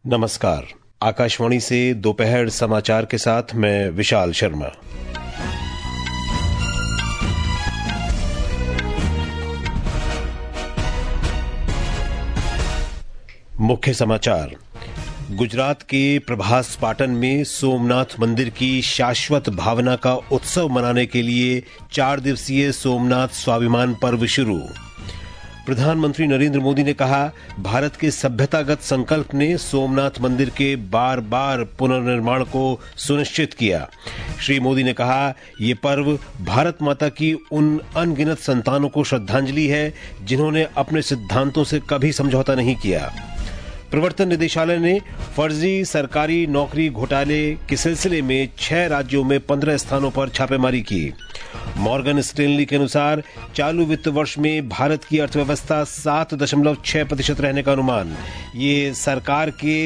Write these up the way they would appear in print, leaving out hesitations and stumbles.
नमस्कार। आकाशवाणी से दोपहर समाचार के साथ मैं विशाल शर्मा। मुख्य समाचार। गुजरात के प्रभास पाटन में सोमनाथ मंदिर की शाश्वत भावना का उत्सव मनाने के लिए 4 दिवसीय सोमनाथ स्वाभिमान पर्व शुरू। प्रधानमंत्री नरेंद्र मोदी ने कहा, भारत के सभ्यतागत संकल्प ने सोमनाथ मंदिर के बार बार पुनर्निर्माण को सुनिश्चित किया। श्री मोदी ने कहा, ये पर्व भारत माता की उन अनगिनत संतानों को श्रद्धांजलि है जिन्होंने अपने सिद्धांतों से कभी समझौता नहीं किया। प्रवर्तन निदेशालय ने फर्जी सरकारी नौकरी घोटाले के सिलसिले में 6 राज्यों में 15 स्थानों पर छापेमारी की। मॉर्गन स्टैनली के अनुसार चालू वित्त वर्ष में भारत की अर्थव्यवस्था 7.6% रहने का अनुमान। ये सरकार के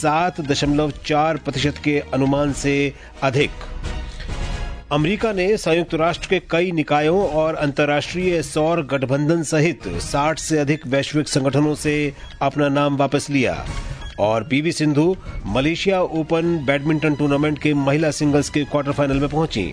7.4% के अनुमान से अधिक। अमेरिका ने संयुक्त राष्ट्र के कई निकायों और अंतर्राष्ट्रीय सौर गठबंधन सहित 60 से अधिक वैश्विक संगठनों से अपना नाम वापस लिया। और PV Sindhu Malaysia Open badminton tournament के महिला सिंगल्स के क्वार्टर फाइनल में पहुंची।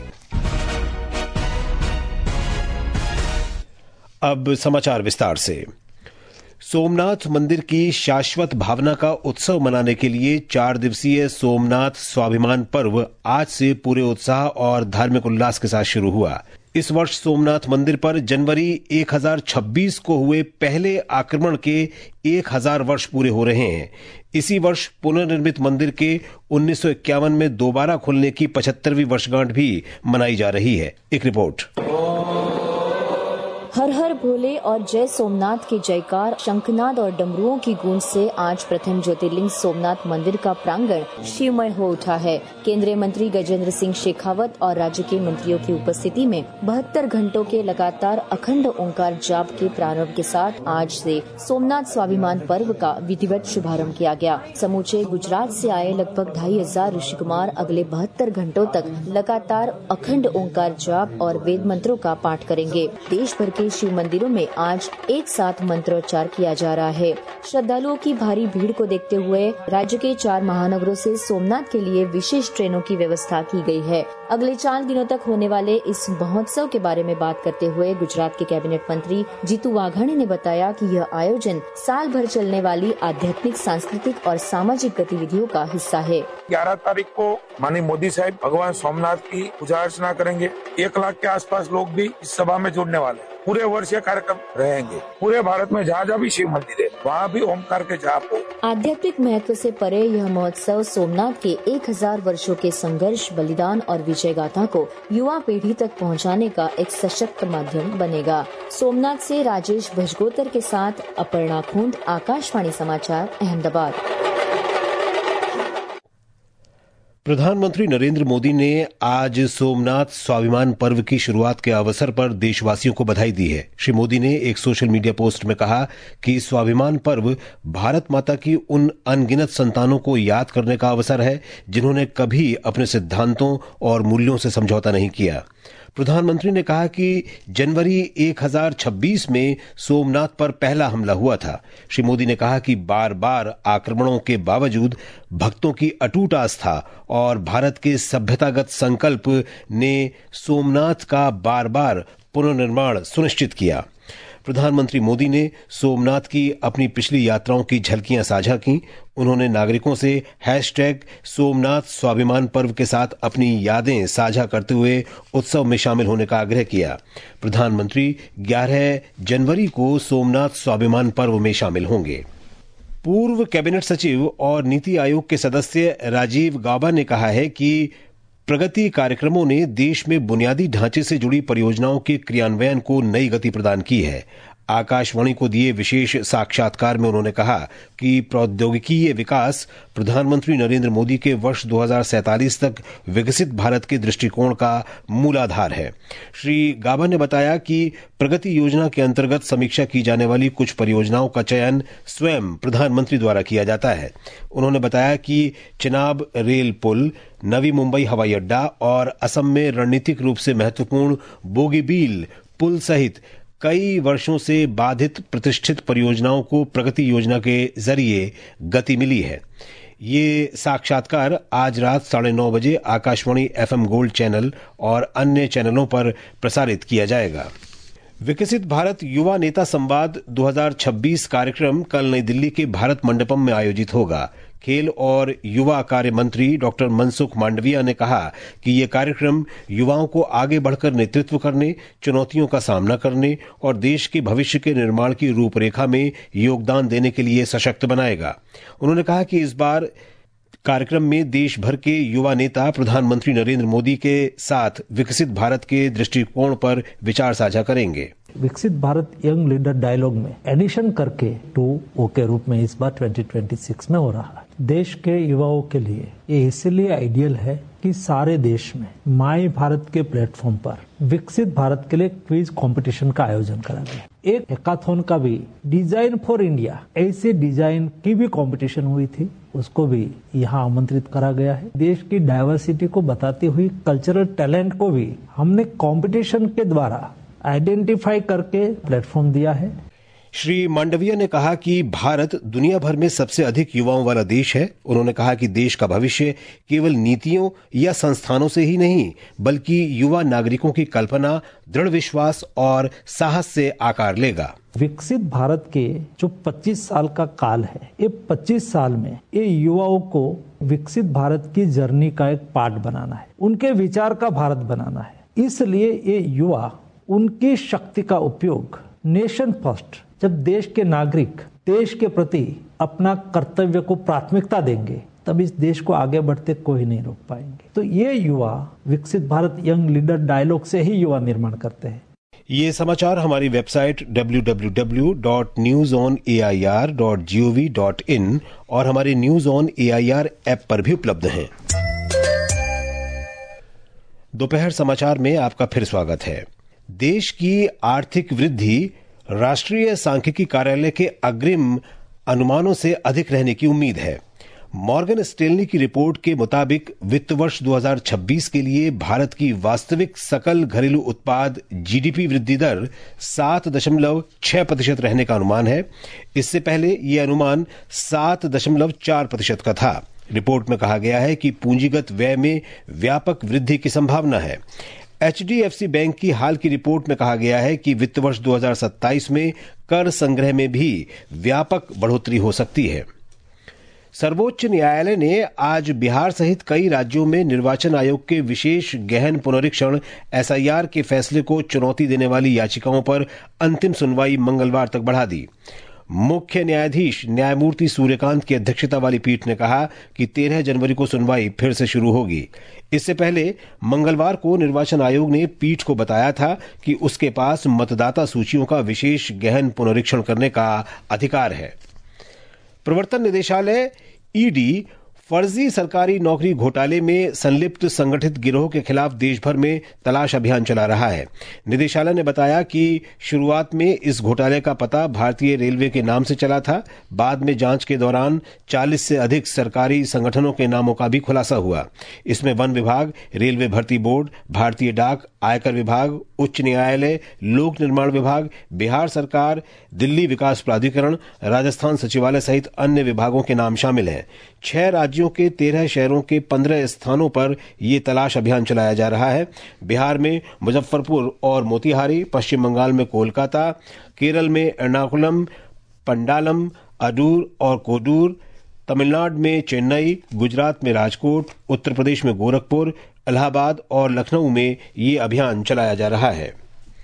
अब समाचार विस्तार से। सोमनाथ मंदिर की शाश्वत भावना का उत्सव मनाने के लिए 4 दिवसीय सोमनाथ स्वाभिमान पर्व आज से पूरे उत्साह और धार्मिक उल्लास के साथ शुरू हुआ। इस वर्ष सोमनाथ मंदिर पर जनवरी 1026 को हुए पहले आक्रमण के 1000 वर्ष पूरे हो रहे हैं। इसी वर्ष पुनर्निर्मित मंदिर के 1951 में दोबारा खुलने की 75वीं वर्षगांठ भी मनाई जा रही है। एक रिपोर्ट। हर हर भोले और जय सोमनाथ के जयकार, शंखनाद और डमरुओं की गूंज से आज प्रथम ज्योतिर्लिंग सोमनाथ मंदिर का प्रांगण शिवमय हो उठा है। केंद्रीय मंत्री गजेंद्र सिंह शेखावत और राज्य के मंत्रियों की उपस्थिति में 72 घंटों के लगातार अखंड ओंकार जाप के प्रारंभ के साथ आज से सोमनाथ स्वाभिमान पर्व का विधिवत शुभारंभ किया गया। समूचे गुजरात से आए लगभग 2500 ऋषि कुमार अगले 72 घंटों तक लगातार अखंड ओंकार जाप और वेद मंत्रों का पाठ करेंगे। देश भर शिव मंदिरों में आज एक साथ मंत्रोच्चार किया जा रहा है। श्रद्धालुओं की भारी भीड़ को देखते हुए राज्य के 4 महानगरों से सोमनाथ के लिए विशेष ट्रेनों की व्यवस्था की गई है। अगले 4 दिनों तक होने वाले इस महोत्सव के बारे में बात करते हुए गुजरात के कैबिनेट मंत्री जीतू वाघाणी ने बताया कि यह आयोजन साल भर चलने वाली आध्यात्मिक, सांस्कृतिक और सामाजिक गतिविधियों का हिस्सा है। 11 तारीख को माननीय मोदी साहब भगवान सोमनाथ की पूजा अर्चना करेंगे। 1 लाख के आसपास लोग भी इस सभा में जुड़ने वाले। पूरे वर्ष ये कार्यक्रम रहेंगे। पूरे भारत में जहाँ भी शिव मंदिर है वहाँ भी ओमकार के जाप हो। आध्यात्मिक महत्व से परे यह महोत्सव सोमनाथ के 1000 वर्षों के संघर्ष, बलिदान और विजय गाथा को युवा पीढ़ी तक पहुँचाने का एक सशक्त माध्यम बनेगा। सोमनाथ से राजेश भजगोतर के साथ अपर्णा खूंट, आकाशवाणी समाचार, अहमदाबाद। प्रधानमंत्री नरेंद्र मोदी ने आज सोमनाथ स्वाभिमान पर्व की शुरुआत के अवसर पर देशवासियों को बधाई दी है। श्री मोदी ने एक सोशल मीडिया पोस्ट में कहा कि स्वाभिमान पर्व भारत माता की उन अनगिनत संतानों को याद करने का अवसर है जिन्होंने कभी अपने सिद्धांतों और मूल्यों से समझौता नहीं किया। प्रधानमंत्री ने कहा कि जनवरी 1026 में सोमनाथ पर पहला हमला हुआ था। श्री मोदी ने कहा कि बार बार आक्रमणों के बावजूद भक्तों की अटूट आस्था और भारत के सभ्यतागत संकल्प ने सोमनाथ का बार बार पुनर्निर्माण सुनिश्चित किया। प्रधानमंत्री मोदी ने सोमनाथ की अपनी पिछली यात्राओं की झलकियां साझा की। उन्होंने नागरिकों से #सोमनाथ स्वाभिमान पर्व के साथ अपनी यादें साझा करते हुए उत्सव में शामिल होने का आग्रह किया। प्रधानमंत्री 11 जनवरी को सोमनाथ स्वाभिमान पर्व में शामिल होंगे। पूर्व कैबिनेट सचिव और नीति आयोग के सदस्य राजीव गाबा ने कहा है कि प्रगति कार्यक्रमों ने देश में बुनियादी ढांचे से जुड़ी परियोजनाओं के क्रियान्वयन को नई गति प्रदान की है। आकाशवाणी को दिए विशेष साक्षात्कार में उन्होंने कहा कि प्रौद्योगिकीय विकास प्रधानमंत्री नरेंद्र मोदी के वर्ष 2047 तक विकसित भारत के दृष्टिकोण का मूलाधार है। श्री गाबा ने बताया कि प्रगति योजना के अंतर्गत समीक्षा की जाने वाली कुछ परियोजनाओं का चयन स्वयं प्रधानमंत्री द्वारा किया जाता है। उन्होंने बताया कि चिनाब रेल पुल, नवी मुंबई हवाई अड्डा और असम में रणनीतिक रूप से महत्वपूर्ण बोगीबील पुल सहित कई वर्षों से बाधित प्रतिष्ठित परियोजनाओं को प्रगति योजना के जरिए गति मिली है। ये साक्षात्कार आज रात 9:30 बजे आकाशवाणी FM गोल्ड चैनल और अन्य चैनलों पर प्रसारित किया जाएगा। विकसित भारत युवा नेता संवाद 2026 कार्यक्रम कल नई दिल्ली के भारत मंडपम में आयोजित होगा। खेल और युवा कार्य मंत्री डॉक्टर मनसुख मांडविया ने कहा कि ये कार्यक्रम युवाओं को आगे बढ़कर नेतृत्व करने, चुनौतियों का सामना करने और देश के भविष्य के निर्माण की रूपरेखा में योगदान देने के लिए सशक्त बनाएगा। उन्होंने कहा कि इस बार कार्यक्रम में देश भर के युवा नेता प्रधानमंत्री नरेंद्र मोदी के साथ विकसित भारत के दृष्टिकोण पर विचार साझा करेंगे। विकसित भारत यंग लीडर डायलॉग में एडिशन करके 2O के रूप में इस बार 2026 में हो रहा है। देश के युवाओं के लिए ये इसलिए आइडियल है कि सारे देश में माई भारत के प्लेटफॉर्म पर विकसित भारत के लिए क्विज कंपटीशन का आयोजन करा गया। एक हैकाथॉन का भी डिजाइन फॉर इंडिया ऐसे डिजाइन की भी कंपटीशन हुई थी, उसको भी यहाँ आमंत्रित करा गया है। देश की डाइवर्सिटी को बताती हुई कल्चरल टैलेंट को भी हमने कंपटीशन के द्वारा आइडेंटिफाई करके प्लेटफॉर्म दिया है। श्री मांडविया ने कहा कि भारत दुनिया भर में सबसे अधिक युवाओं वाला देश है। उन्होंने कहा कि देश का भविष्य केवल नीतियों या संस्थानों से ही नहीं, बल्कि युवा नागरिकों की कल्पना, दृढ़ विश्वास और साहस से आकार लेगा। विकसित भारत के जो 25 साल का काल है, ये 25 साल में ये युवाओं को विकसित भारत की जर्नी का एक पार्ट बनाना है, उनके विचार का भारत बनाना है। इसलिए ये युवा उनकी शक्ति का उपयोग नेशन फर्स्ट, जब देश के नागरिक देश के प्रति अपना कर्तव्य को प्राथमिकता देंगे, तब इस देश को आगे बढ़ते कोई नहीं रोक पाएंगे। तो ये युवा विकसित भारत यंग लीडर डायलॉग से ही युवा निर्माण करते हैं। ये समाचार हमारी वेबसाइट www.newsonair.gov.in और हमारे न्यूज ऑन AIR ऐप पर भी उपलब्ध हैं। दोपहर समाचार में आपका फिर स्वागत है। देश की आर्थिक वृद्धि राष्ट्रीय सांख्यिकी कार्यालय के अग्रिम अनुमानों से अधिक रहने की उम्मीद है। मॉर्गन स्टैनली की रिपोर्ट के मुताबिक वित्त वर्ष 2026 के लिए भारत की वास्तविक सकल घरेलू उत्पाद GDP वृद्धि दर 7.6% रहने का अनुमान है। इससे पहले यह अनुमान 7.4% का था। रिपोर्ट में कहा गया है कि पूंजीगत व्यय में व्यापक वृद्धि की संभावना है। HDFC बैंक की हाल की रिपोर्ट में कहा गया है कि वित्त वर्ष 2027 में कर संग्रह में भी व्यापक बढ़ोतरी हो सकती है। सर्वोच्च न्यायालय ने आज बिहार सहित कई राज्यों में निर्वाचन आयोग के विशेष गहन पुनरीक्षण SIR के फैसले को चुनौती देने वाली याचिकाओं पर अंतिम सुनवाई मंगलवार तक बढ़ा दी। मुख्य न्यायाधीश न्यायमूर्ति सूर्यकांत की अध्यक्षता वाली पीठ ने कहा कि 13 जनवरी को सुनवाई फिर से शुरू होगी। इससे पहले मंगलवार को निर्वाचन आयोग ने पीठ को बताया था कि उसके पास मतदाता सूचियों का विशेष गहन पुनरीक्षण करने का अधिकार है। प्रवर्तन निदेशालय ED फर्जी सरकारी नौकरी घोटाले में संलिप्त संगठित गिरोह के खिलाफ देश भर में तलाश अभियान चला रहा है। निदेशालय ने बताया कि शुरुआत में इस घोटाले का पता भारतीय रेलवे के नाम से चला था। बाद में जांच के दौरान 40 से अधिक सरकारी संगठनों के नामों का भी खुलासा हुआ। इसमें वन विभाग, रेलवे भर्ती बोर्ड, भारतीय डाक, आयकर विभाग, उच्च न्यायालय, लोक निर्माण विभाग, बिहार सरकार, दिल्ली विकास प्राधिकरण, राजस्थान सचिवालय सहित अन्य विभागों के नाम शामिल हैं। 6 राज्यों के 13 शहरों के 15 स्थानों पर यह तलाश अभियान चलाया जा रहा है। बिहार में मुजफ्फरपुर और मोतिहारी, पश्चिम बंगाल में कोलकाता, केरल में एर्नाकुलम, पंडालम, अडूर और कोडूर, तमिलनाडु में चेन्नई, गुजरात में राजकोट, उत्तर प्रदेश में गोरखपुर, इलाहाबाद और लखनऊ में ये अभियान चलाया जा रहा है।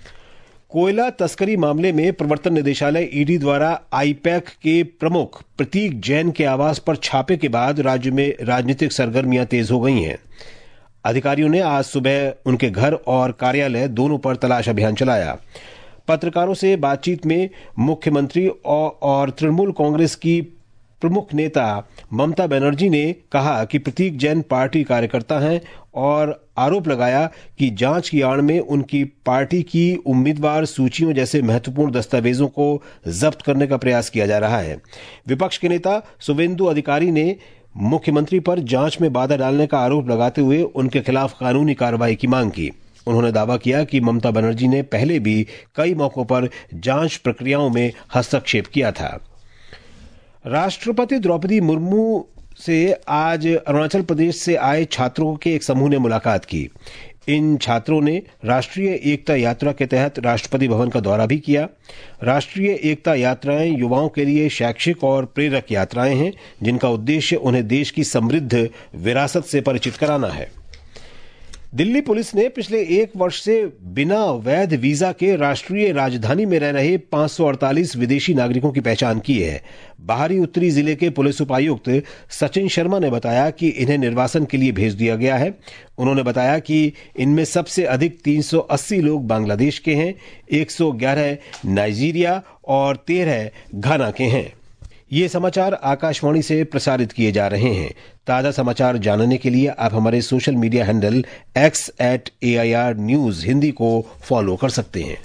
कोयला तस्करी मामले में प्रवर्तन निदेशालय ED द्वारा IPAC के प्रमुख प्रतीक जैन के आवास पर छापे के बाद राज्य में राजनीतिक सरगर्मियां तेज हो गई हैं। अधिकारियों ने आज सुबह उनके घर और कार्यालय दोनों पर तलाश अभियान चलाया। पत्रकारों से बातचीत में मुख्यमंत्री और तृणमूल कांग्रेस की प्रमुख नेता ममता बनर्जी ने कहा कि प्रतीक जैन पार्टी कार्यकर्ता हैं और आरोप लगाया कि जांच की आड़ में उनकी पार्टी की उम्मीदवार सूचियों जैसे महत्वपूर्ण दस्तावेजों को जब्त करने का प्रयास किया जा रहा है। विपक्ष के नेता शुवेंदु अधिकारी ने मुख्यमंत्री पर जांच में बाधा डालने का आरोप लगाते हुए उनके खिलाफ कानूनी कार्रवाई की मांग की। उन्होंने दावा किया कि ममता बनर्जी ने पहले भी कई मौकों पर जांच प्रक्रियाओं में हस्तक्षेप किया था। राष्ट्रपति द्रौपदी मुर्मू से आज अरुणाचल प्रदेश से आए छात्रों के एक समूह ने मुलाकात की। इन छात्रों ने राष्ट्रीय एकता यात्रा के तहत राष्ट्रपति भवन का दौरा भी किया। राष्ट्रीय एकता यात्राएं युवाओं के लिए शैक्षिक और प्रेरक यात्राएं हैं, जिनका उद्देश्य उन्हें देश की समृद्ध विरासत से परिचित कराना है। दिल्ली पुलिस ने पिछले 1 वर्ष से बिना वैध वीजा के राष्ट्रीय राजधानी में रह रहे 548 विदेशी नागरिकों की पहचान की है। बाहरी उत्तरी जिले के पुलिस उपायुक्त सचिन शर्मा ने बताया कि इन्हें निर्वासन के लिए भेज दिया गया है। उन्होंने बताया कि इनमें सबसे अधिक 380 लोग बांग्लादेश के हैं, 111 नाइजीरिया और 13 घाना के हैं। ये समाचार आकाशवाणी से प्रसारित किए जा रहे हैं। ताजा समाचार जानने के लिए आप हमारे social media handle x@AIR News Hindi को फॉलो कर सकते हैं।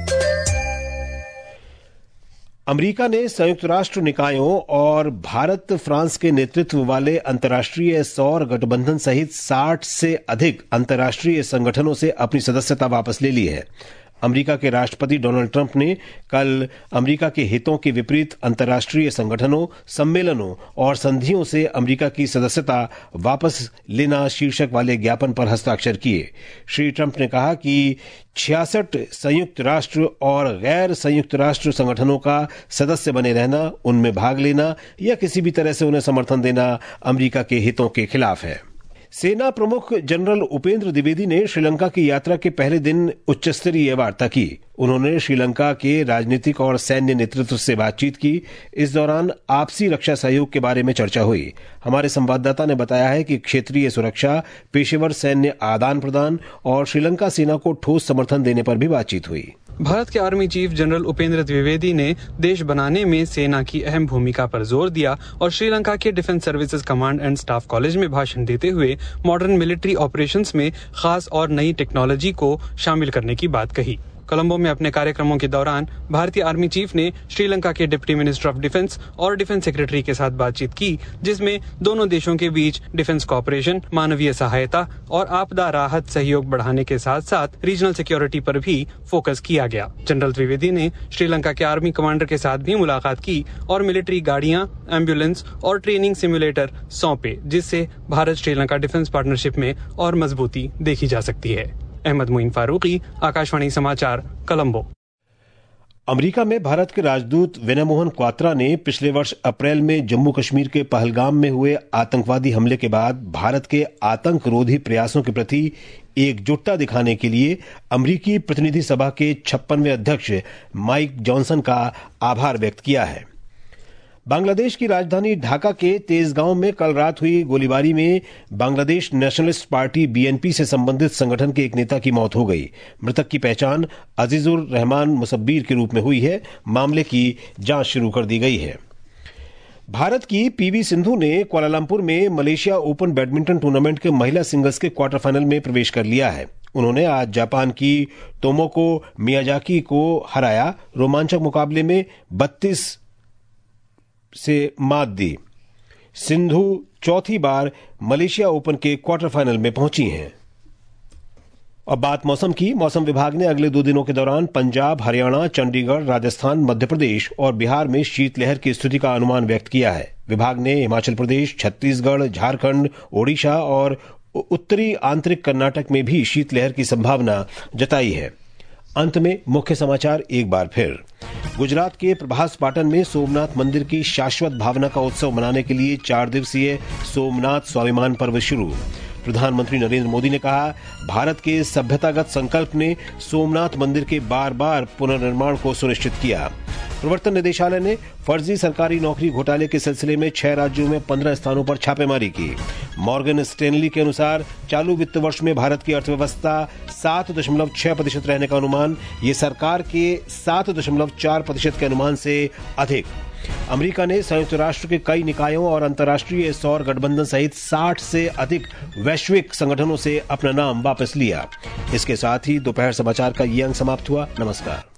अमेरिका ने संयुक्त राष्ट्र निकायों और भारत फ्रांस के नेतृत्व वाले अंतर्राष्ट्रीय सौर गठबंधन सहित 60 से अधिक अंतर्राष्ट्रीय संगठनों से अपनी सदस्यता वापस ले ली है। अमेरिका के राष्ट्रपति डोनाल्ड ट्रंप ने कल अमेरिका के हितों के विपरीत अंतर्राष्ट्रीय संगठनों, सम्मेलनों और संधियों से अमेरिका की सदस्यता वापस लेना शीर्षक वाले ज्ञापन पर हस्ताक्षर किए। श्री ट्रंप ने कहा कि 66 संयुक्त राष्ट्र और गैर संयुक्त राष्ट्र संगठनों का सदस्य बने रहना, उनमें भाग लेना या किसी भी तरह से उन्हें समर्थन देना अमेरिका के हितों के खिलाफ है। सेना प्रमुख जनरल उपेंद्र द्विवेदी ने श्रीलंका की यात्रा के पहले दिन उच्चस्तरीय वार्ता की। उन्होंने श्रीलंका के राजनीतिक और सैन्य नेतृत्व से बातचीत की। इस दौरान आपसी रक्षा सहयोग के बारे में चर्चा हुई। हमारे संवाददाता ने बताया है कि क्षेत्रीय सुरक्षा, पेशेवर सैन्य आदान प्रदान और श्रीलंका सेना को ठोस समर्थन देने पर भी बातचीत हुई। भारत के army chief general Upendra Dwivedi ने देश बनाने में सेना की अहम भूमिका पर जोर दिया और श्रीलंका के defence services command and staff college में भाषण देते हुए मॉडर्न मिलिट्री ऑपरेशंस में खास और नई टेक्नोलॉजी को शामिल करने की बात कही। कोलंबो में अपने कार्यक्रमों के दौरान भारतीय आर्मी चीफ ने श्रीलंका के डिप्टी मिनिस्टर ऑफ डिफेंस और डिफेंस सेक्रेटरी के साथ बातचीत की, जिसमें दोनों देशों के बीच डिफेंस कॉपरेशन, मानवीय सहायता और आपदा राहत सहयोग बढ़ाने के साथ साथ रीजनल सिक्योरिटी पर भी फोकस किया गया। जनरल द्विवेदी ने श्रीलंका के आर्मी कमांडर के साथ भी मुलाकात की और मिलिट्री गाड़ियां, एम्बुलेंस और ट्रेनिंग सिमुलेटर सौंपे, जिससे भारत श्रीलंका डिफेंस पार्टनरशिप में और मजबूती देखी जा सकती है। अहमद मुइन फारूकी, आकाशवाणी समाचार, कोलंबो। अमेरिका में भारत के राजदूत विनय मोहन क्वात्रा ने पिछले वर्ष अप्रैल में जम्मू कश्मीर के पहलगाम में हुए आतंकवादी हमले के बाद भारत के आतंकरोधी प्रयासों के प्रति एकजुटता दिखाने के लिए अमेरिकी प्रतिनिधि सभा के 56वें अध्यक्ष माइक जॉनसन का आभार व्यक्त किया है। बांग्लादेश की राजधानी ढाका के तेजगांव में कल रात हुई गोलीबारी में बांग्लादेश नेशनलिस्ट पार्टी BNP से संबंधित संगठन के एक नेता की मौत हो गई। मृतक की पहचान अजीजुर रहमान मुसब्बीर के रूप में हुई है। मामले की जांच शुरू कर दी गई है। भारत की PV सिंधु ने कुआलालंपुर में मलेशिया ओपन बैडमिंटन टूर्नामेंट के महिला सिंगल्स के क्वार्टर फाइनल में प्रवेश कर लिया है। उन्होंने आज जापान की तोमोको मियाजाकी को हराया। रोमांचक मुकाबले में 32 से मात दी। सिंधु चौथी बार मलेशिया ओपन के क्वार्टर फाइनल में पहुंची हैं। और बात मौसम की। मौसम विभाग ने अगले 2 दिनों के दौरान पंजाब, हरियाणा, चंडीगढ़, राजस्थान, मध्य प्रदेश और बिहार में शीतलहर की स्थिति का अनुमान व्यक्त किया है। विभाग ने हिमाचल प्रदेश, छत्तीसगढ़, झारखंड, ओडिशा और उत्तरी आंतरिक कर्नाटक में भी शीतलहर की संभावना जताई है। अंत में मुख्य समाचार एक बार फिर। गुजरात के प्रभास पाटन में सोमनाथ मंदिर की शाश्वत भावना का उत्सव मनाने के लिए 4 दिवसीय सोमनाथ स्वाभिमान पर्व शुरू। प्रधानमंत्री नरेंद्र मोदी ने कहा, भारत के सभ्यतागत संकल्प ने सोमनाथ मंदिर के बार बार पुनर्निर्माण को सुनिश्चित किया। प्रवर्तन निदेशालय ने फर्जी सरकारी नौकरी घोटाले के सिलसिले में 6 राज्यों में 15 स्थानों पर छापेमारी की। मॉर्गन स्टैनली के अनुसार चालू वित्त वर्ष में भारत की अर्थव्यवस्था 7.6% रहने का अनुमान, ये सरकार के 7.4% के अनुमान से अधिक। अमेरिका ने संयुक्त राष्ट्र के कई निकायों और अंतर्राष्ट्रीय सौर गठबंधन सहित 60 से अधिक वैश्विक संगठनों से अपना नाम वापस लिया। इसके साथ ही दोपहर समाचार का ये अंक समाप्त हुआ। नमस्कार।